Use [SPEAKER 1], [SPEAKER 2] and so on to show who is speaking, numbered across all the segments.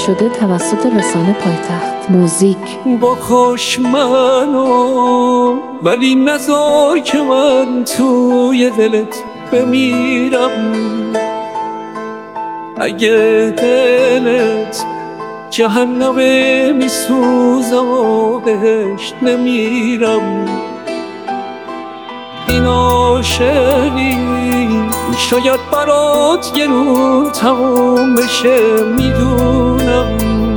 [SPEAKER 1] شده توسط رسانه پایتخت موزیک.
[SPEAKER 2] بکش منو ولی نذار که من توی دلت بمیرم. اگه دلت جهنمه میسوزم و بهش نمیرم. این عاشقی شاید برات گرون تموم بشه، میدونم.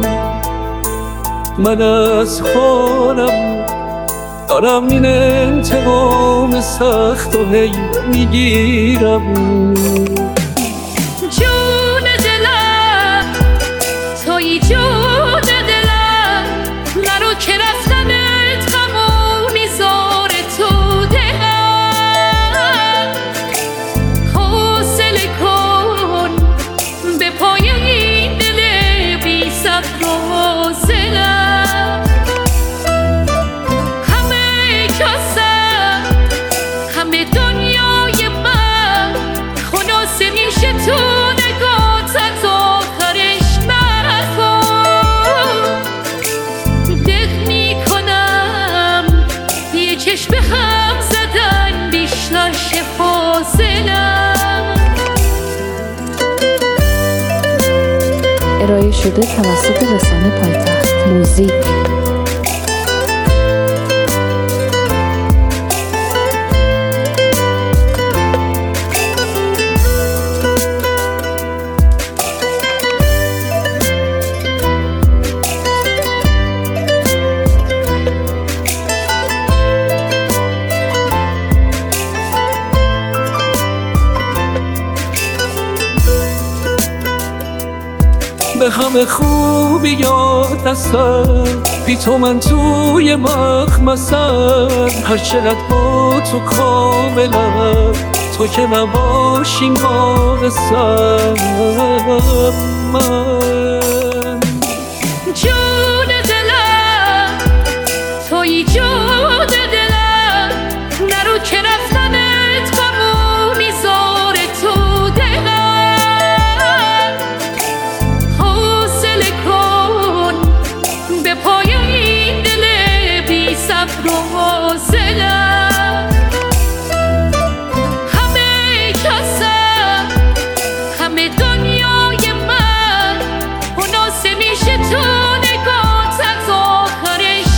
[SPEAKER 2] من از خودم دارم این انتقام سخت و هی میگیرم.
[SPEAKER 3] جون دلم توی جون دلم، نرو که رفتنت غمو میذاره تو دلم. حوصله کن به پای این دل بی صبر و زلم. همه کسم همه دنیای من خلاصه میشه تو نگات از آخرش نکن. دق میکنم یه چشم هم زدن بیشتر فاصلم.
[SPEAKER 1] ارائه شده توسط رسانه پایتخت موزیک.
[SPEAKER 2] به همه خوبیات هستم، بی تو من توی مخمسم. هر چقدر با تو کاملم، تو که نباشی ناقصم. من
[SPEAKER 3] جون دلم توی جون دلم، نرو که رفتنت غمو میذاره تو دلم. حوصله کن به پای این دل بی صبر و حوصلم. همه کسم همه دنیای من خلاصه میشه تو نگات از آخرش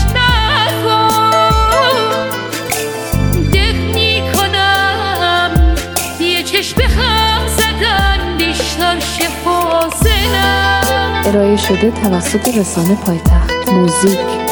[SPEAKER 3] نکن. دق میکنم یه چشم هم زدن بیشتر فاصلم.
[SPEAKER 1] ارائه شده توسط رسانه پایتخت موزیک.